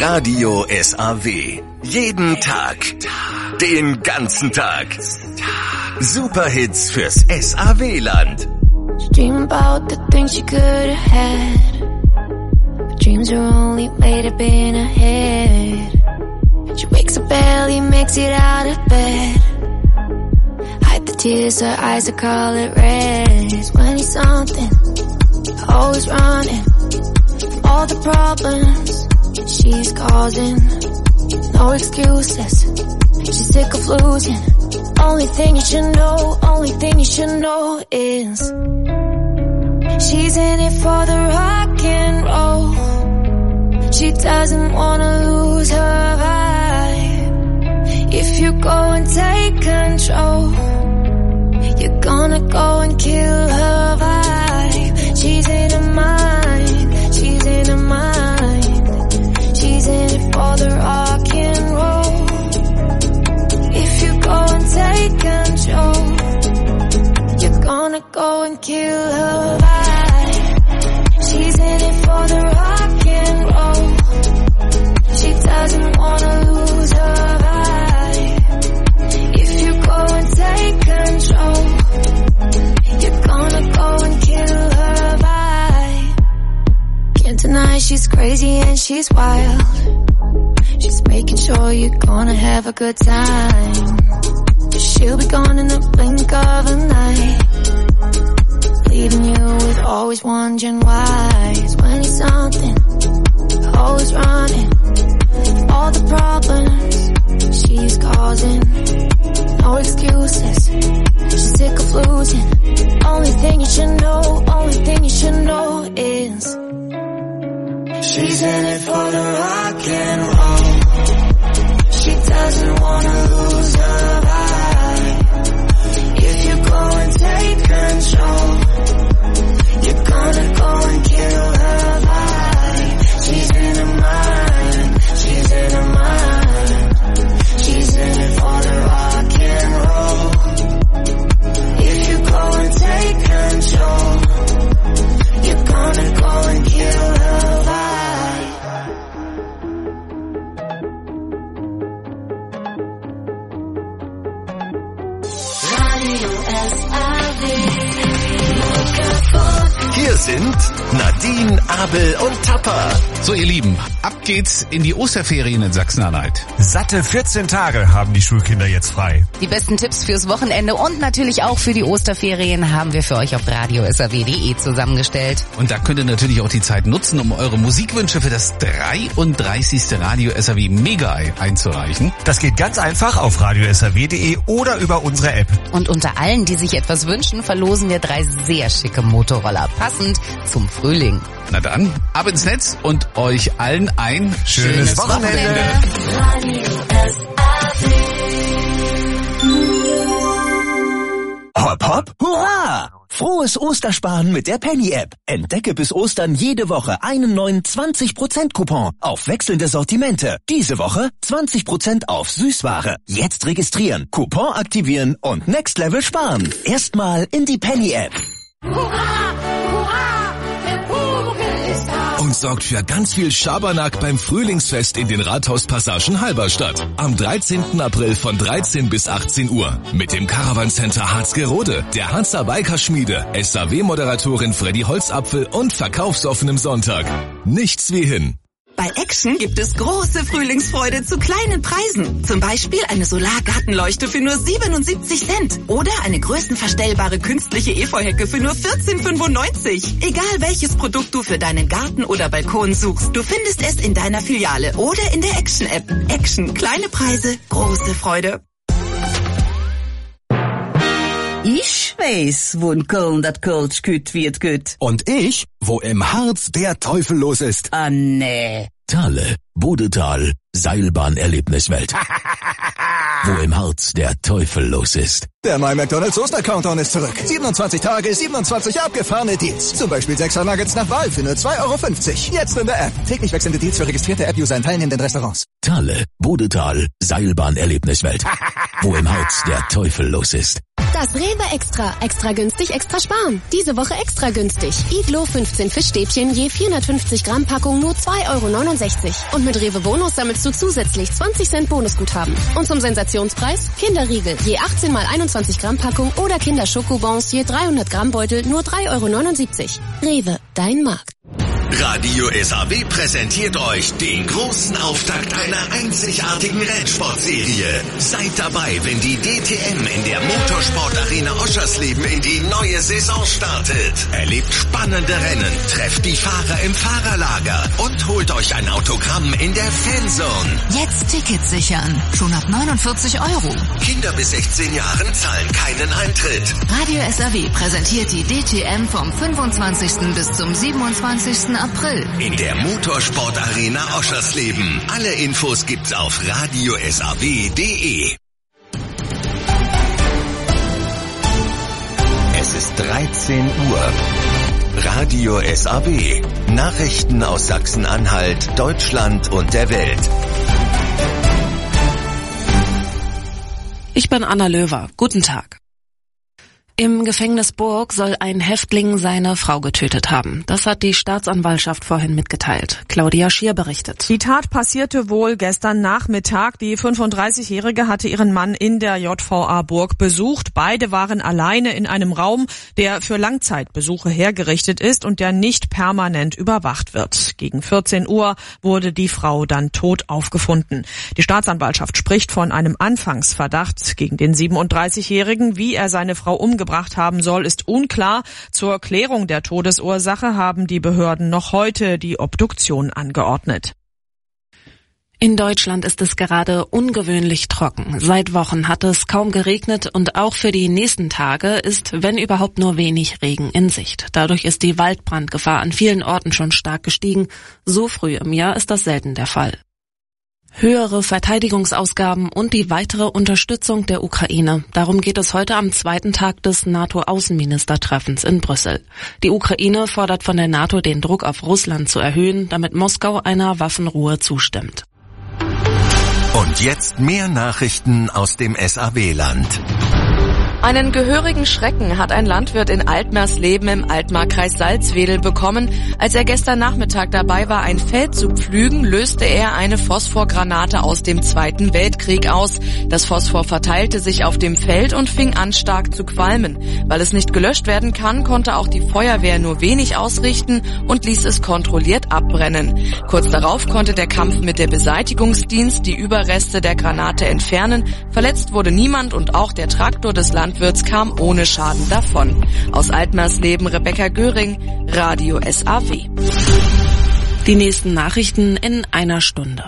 Radio SAW. Jeden Tag. Den ganzen Tag. Superhits fürs SAW-Land. Dream about the things she could have had. But dreams are only made up in her head. She wakes up early, makes it out of bed. Hide the tears, her eyes are color red. 20-something, always running from all the problems she's causing. No excuses, she's sick of losing. Only thing you should know is she's in it for the rock and roll. She doesn't wanna lose her vibe. If you go and take control, you're gonna go and kill her vibe. She's in her mind, she's in her mind. She's in it for the rock and roll. If you go and take control, you're gonna go and kill her vibe. She's in it for the rock and roll. She doesn't wanna lose her vibe. If you go and take control, you're gonna go and kill her vibe. Can't deny she's crazy and she's wild. She's making sure you're gonna have a good time. She'll be gone in the blink of an eye, leaving you with always wondering why. 20-something, always running from all the problems she's causing. No excuses, she's sick of losing. Only thing you should know is she's in it for the rock and roll. She doesn't wanna lose her vibe. If you go and take control, you're gonna go and kill her vibe. She's in her mind, she's in her mind. She's in it for the rock and roll. If you go and take control, you're gonna go and kill her vibe. Hier sind Nadine, Abel und Tapper. So, ihr Lieben, ab geht's in die Osterferien in Sachsen-Anhalt. Satte 14 Tage haben die Schulkinder jetzt frei. Die besten Tipps fürs Wochenende und natürlich auch für die Osterferien haben wir für euch auf radio-saw.de zusammengestellt. Und da könnt ihr natürlich auch die Zeit nutzen, um eure Musikwünsche für das 33. Radio SAW Mega einzureichen. Das geht ganz einfach auf radio-saw.de oder über unsere App. Und unter allen, die sich etwas wünschen, verlosen wir 3 sehr schicke Motorroller, passend zum Frühling. Na dann, ab ins Netz und euch allen ein schönes Wochenende. Hopp, hopp, hurra! Frohes Ostersparen mit der Penny-App. Entdecke bis Ostern jede Woche einen neuen 20%-Coupon auf wechselnde Sortimente. Diese Woche 20% auf Süßware. Jetzt registrieren, Coupon aktivieren und Next Level sparen. Erstmal in die Penny-App. Hurra, hurra, der Pumuckl ist da. Und sorgt für ganz viel Schabernack beim Frühlingsfest in den Rathauspassagen Halberstadt. Am 13. April von 13 bis 18 Uhr. Mit dem Caravan Center Harzgerode, der Harzer Bikerschmiede, SAW-Moderatorin Freddy Holzapfel und verkaufsoffenem Sonntag. Nichts wie hin. Bei Action gibt es große Frühlingsfreude zu kleinen Preisen. Zum Beispiel eine Solargartenleuchte für nur 77 Cent oder eine größenverstellbare künstliche Efeuhecke für nur 14,95. Egal welches Produkt du für deinen Garten oder Balkon suchst, du findest es in deiner Filiale oder in der Action-App. Action, kleine Preise, große Freude. Ich weiß, wo in Köln das Kölsch gut wird gut. Und ich, wo im Harz der Teufel los ist. Ah, nee. Thale, Bodetal, Seilbahn-Erlebniswelt. Wo im Harz der Teufel los ist. Der My McDonald's Oster-Countdown ist zurück. 27 Tage, 27 abgefahrene Deals. Zum Beispiel 6er Nuggets nach Wahl für nur 2,50 €. Jetzt in der App. Täglich wechselnde Deals für registrierte App-User in teilnehmenden Restaurants. Thale, Bodetal, Seilbahn-Erlebniswelt. Wo im Harz der Teufel los ist. Das Rewe Extra. Extra günstig, extra sparen. Diese Woche extra günstig. Iglo 15 Fischstäbchen je 450 Gramm Packung nur 2,69 €. Und mit Rewe Bonus sammelst du zusätzlich 20 Cent Bonusguthaben. Und zum Sensationspreis Kinderriegel je 18 mal 21 Gramm Packung oder Kinderschokobons je 300 Gramm Beutel nur 3,79 €. Rewe, dein Markt. Radio SAW präsentiert euch den großen Auftakt einer einzigartigen Rennsportserie. Seid dabei, wenn die DTM in der Motorsportarena Oschersleben in die neue Saison startet. Erlebt spannende Rennen, trefft die Fahrer im Fahrerlager und holt euch ein Autogramm in der Fanzone. Jetzt Tickets sichern. Schon ab 49 €. Kinder bis 16 Jahren zahlen keinen Eintritt. Radio SAW präsentiert die DTM vom 25. bis zum 27. April. In der Motorsportarena Oschersleben. Alle Infos gibt's auf radiosaw.de. Es ist 13 Uhr. Radio SAW. Nachrichten aus Sachsen-Anhalt, Deutschland und der Welt. Ich bin Anna Löwer. Guten Tag. Im Gefängnis Burg soll ein Häftling seine Frau getötet haben. Das hat die Staatsanwaltschaft vorhin mitgeteilt. Claudia Schier berichtet. Die Tat passierte wohl gestern Nachmittag. Die 35-Jährige hatte ihren Mann in der JVA Burg besucht. Beide waren alleine in einem Raum, der für Langzeitbesuche hergerichtet ist und der nicht permanent überwacht wird. Gegen 14 Uhr wurde die Frau dann tot aufgefunden. Die Staatsanwaltschaft spricht von einem Anfangsverdacht gegen den 37-Jährigen. Wie er seine Frau umgebracht haben soll, ist unklar. Zur Klärung der Todesursache haben die Behörden noch heute die Obduktion angeordnet. In Deutschland ist es gerade ungewöhnlich trocken. Seit Wochen hat es kaum geregnet und auch für die nächsten Tage ist, wenn überhaupt, nur wenig Regen in Sicht. Dadurch ist die Waldbrandgefahr an vielen Orten schon stark gestiegen. So früh im Jahr ist das selten der Fall. Höhere Verteidigungsausgaben und die weitere Unterstützung der Ukraine. Darum geht es heute am zweiten Tag des NATO-Außenministertreffens in Brüssel. Die Ukraine fordert von der NATO, den Druck auf Russland zu erhöhen, damit Moskau einer Waffenruhe zustimmt. Und jetzt mehr Nachrichten aus dem SAW-Land. Einen gehörigen Schrecken hat ein Landwirt in Altmersleben im Altmarkreis Salzwedel bekommen. Als er gestern Nachmittag dabei war, ein Feld zu pflügen, löste er eine Phosphorgranate aus dem Zweiten Weltkrieg aus. Das Phosphor verteilte sich auf dem Feld und fing an, stark zu qualmen. Weil es nicht gelöscht werden kann, konnte auch die Feuerwehr nur wenig ausrichten und ließ es kontrolliert abbrennen. Kurz darauf konnte der Kampf mit der Beseitigungsdienst die Überreste der Granate entfernen. Verletzt wurde niemand und auch der Traktor des Landwirts kam ohne Schaden davon. Aus Altmersleben Rebecca Göring, Radio SAW. Die nächsten Nachrichten in einer Stunde.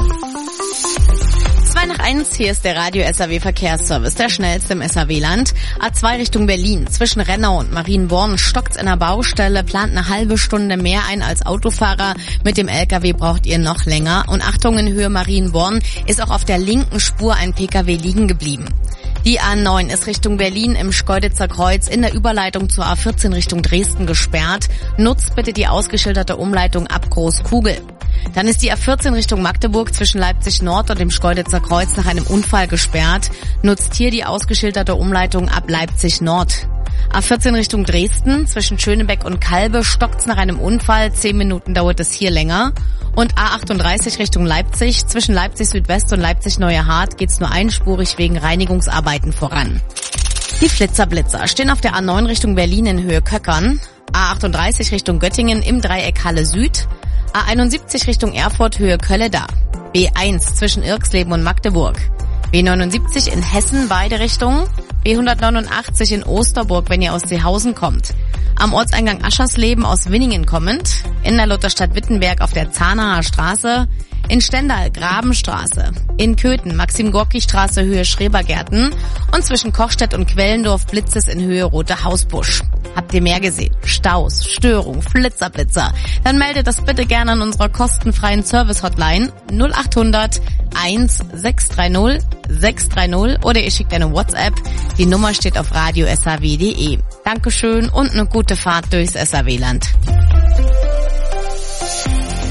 2 nach 1, hier ist der Radio SAW Verkehrsservice, der schnellste im SAW-Land. A2 Richtung Berlin, zwischen Rennau und Marienborn stockt's in der Baustelle, plant eine halbe Stunde mehr ein als Autofahrer. Mit dem LKW braucht ihr noch länger. Und Achtung, in Höhe Marienborn ist auch auf der linken Spur ein PKW liegen geblieben. Die A9 ist Richtung Berlin im Schkeuditzer Kreuz in der Überleitung zur A14 Richtung Dresden gesperrt. Nutzt bitte die ausgeschilderte Umleitung ab Großkugel. Dann ist die A14 Richtung Magdeburg zwischen Leipzig Nord und dem Schkeuditzer Kreuz nach einem Unfall gesperrt. Nutzt hier die ausgeschilderte Umleitung ab Leipzig Nord. A14 Richtung Dresden zwischen Schönebeck und Kalbe stockt's nach einem Unfall. 10 Minuten dauert es hier länger. Und A38 Richtung Leipzig zwischen Leipzig Südwest und Leipzig Neue Hart geht's nur einspurig wegen Reinigungsarbeiten voran. Die Flitzer-Blitzer stehen auf der A9 Richtung Berlin in Höhe Köckern. A38 Richtung Göttingen im Dreieck Halle Süd. A71 Richtung Erfurt Höhe Kölleda. B1 zwischen Irxleben und Magdeburg. B79 in Hessen beide Richtungen. B189 in Osterburg, wenn ihr aus Seehausen kommt. Am Ortseingang Aschersleben aus Winningen kommend. In der Lutherstadt Wittenberg auf der Zahnaer Straße. In Stendal Grabenstraße. In Köthen Maxim-Gorki-Straße Höhe Schrebergärten. Und zwischen Kochstedt und Quellendorf blitzt es in Höhe Rote Hausbusch. Habt ihr mehr gesehen? Staus, Störung, Flitzer? Dann meldet das bitte gerne an unserer kostenfreien Service-Hotline 0800 1630 630 oder ihr schickt eine WhatsApp. Die Nummer steht auf radiosaw.de. Dankeschön und eine gute Fahrt durchs SAW-Land.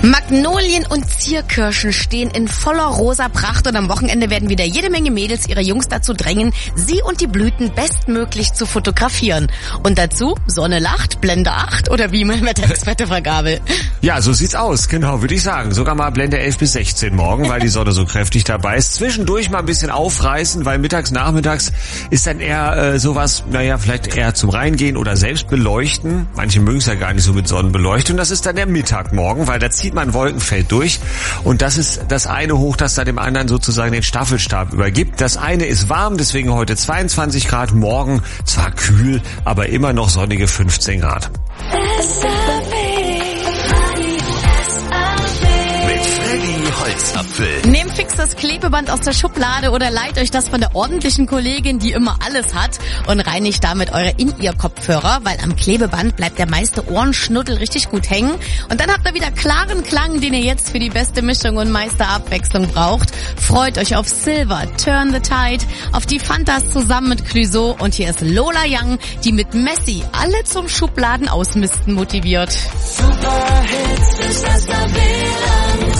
Magnolien und Zierkirschen stehen in voller rosa Pracht und am Wochenende werden wieder jede Menge Mädels ihre Jungs dazu drängen, sie und die Blüten bestmöglich zu fotografieren. Und dazu Sonne lacht, Blende 8 oder wie mal mit der Expertevergabe. Ja, so sieht's aus, genau, würde ich sagen. Sogar mal Blende 11 bis 16 morgen, weil die Sonne so kräftig dabei ist. Zwischendurch mal ein bisschen aufreißen, weil mittags, nachmittags ist dann eher sowas, vielleicht eher zum Reingehen oder selbst beleuchten. Manche mögen es ja gar nicht so mit Sonnenbeleuchtung. Das ist dann der Mittag morgen, weil da zieht man ein Wolkenfeld durch und das ist das eine Hoch, das da dem anderen sozusagen den Staffelstab übergibt. Das eine ist warm, deswegen heute 22 Grad, morgen zwar kühl, aber immer noch sonnige 15 Grad. Holzapfel. Nehmt fix das Klebeband aus der Schublade oder leiht euch das von der ordentlichen Kollegin, die immer alles hat und reinigt damit eure In-Ear-Kopfhörer, weil am Klebeband bleibt der meiste Ohrenschnuttel richtig gut hängen und dann habt ihr wieder klaren Klang, den ihr jetzt für die beste Mischung und meiste Abwechslung braucht. Freut euch auf Silver, Turn the Tide, auf die Fantas zusammen mit Clouseau und hier ist Lola Young, die mit Messi alle zum Schubladen ausmisten motiviert. Super Hits, das beste WLAN.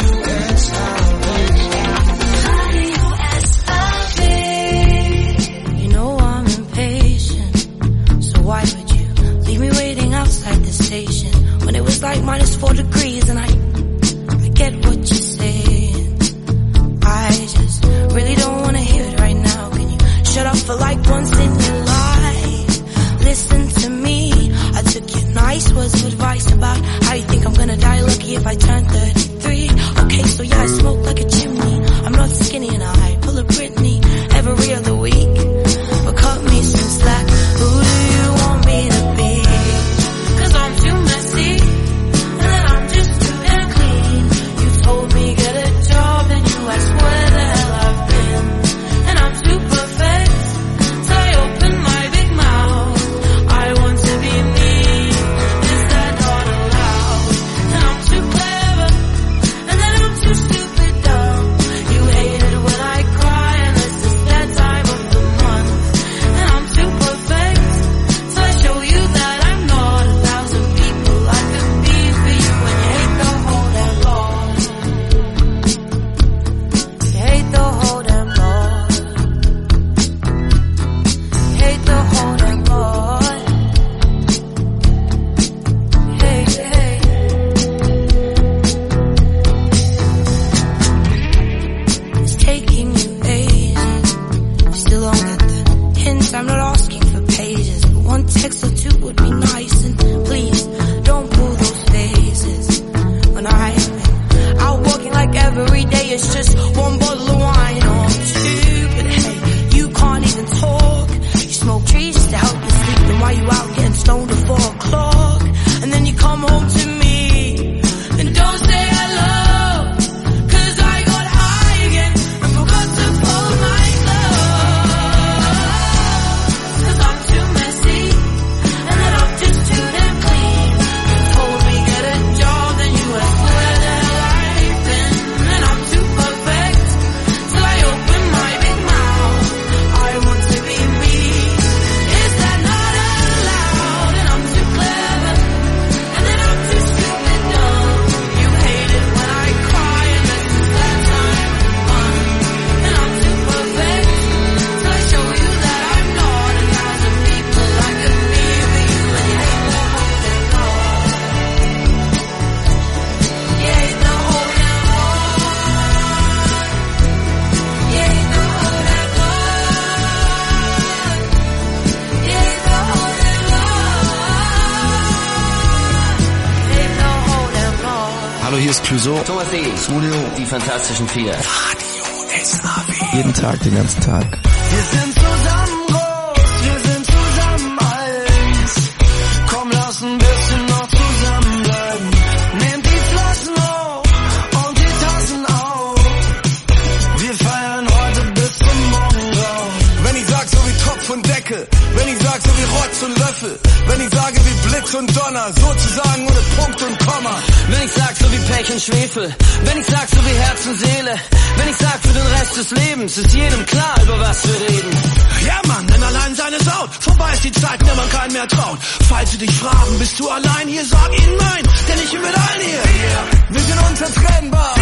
You know I'm impatient, so why would you leave me waiting outside the station when it was like -4 degrees and I get what you're saying. I just really don't want to hear it right now. Can you shut up for like once in your life? Listen to me, I took your nice words of advice about how you think I'm gonna die lucky if I turn 33. Okay, so yeah, I smoke like a chimney. I'm not skinny and I pull a Britney every other week. But cut me some slack. Who do you want me to be? 'Cause I'm too messy and then I'm just too damn clean. You told me get a job and you asked where the hell I've been. And I'm too perfect, so I open my big mouth. I want to be me. Is that not allowed? And I'm too clever and then I'm too stupid dumb. You hate it when I cry and this is that time of the month. And I'm too perfect, so I show you that I'm not 1,000 people I could be for you. And you hate the whole damn lot. You hate the whole damn lot. You hate the whole damn lot. Hey, hey. It's taking you ages. Still don't get the hints. I'm not asking for pages, but one text or two would be nice. And please don't pull those faces. When I've been out walking like every day, it's just one bottle of wine or two. But hey, you can't even talk. You smoke trees just to help you sleep. Then why you out getting stoned at 4 o'clock? And then you come home to me and don't say hello. 'Cause I got high again and forgot to fold my clothes. 'Cause I'm too messy and then I'm just too damn clean. You told me get a job, then you asked where the hell I've been. And I'm too perfect, so I open my big mouth. I want to be me. Is that not allowed? And I'm too clever and then I'm too stupid dumb. You hate it when I cry and this is that time of month. And I'm too perfect, so I show you that I'm not 1,000 people I could be for you. And you hate the whole damn lot. You hate the whole damn lot. You hate the whole damn lot. You hate the whole damn lot. You hate the whole damn lot. Hallo, hier ist Clouseau. Thomas D. Studio, die Fantastischen Vier. Jeden Tag, den ganzen Tag. Wir sind zusammen groß, wir sind zusammen eins. Komm, lass ein bisschen noch zusammenbleiben. Nehmt die Flaschen hoch und die Tassen auf. Wir feiern heute bis zum Morgengrauen. Wenn ich sag so wie Tropf und Deckel, wenn ich sag so wie Rotz und Löffel, wenn ich sage wie Blitz und Donner, sozusagen ohne Punkt und Komma. Wenn ich sag so wie Pech und Schwefel, wenn ich sag so wie Herz und Seele, wenn ich sag für den Rest des Lebens, ist jedem klar, über was wir reden. Ja Mann, denn allein sein ist out. Vorbei ist die Zeit, der man keinen mehr traut. Falls sie dich fragen, bist du allein hier, sag ihnen nein, denn ich bin mit allen hier. unzertrennbar.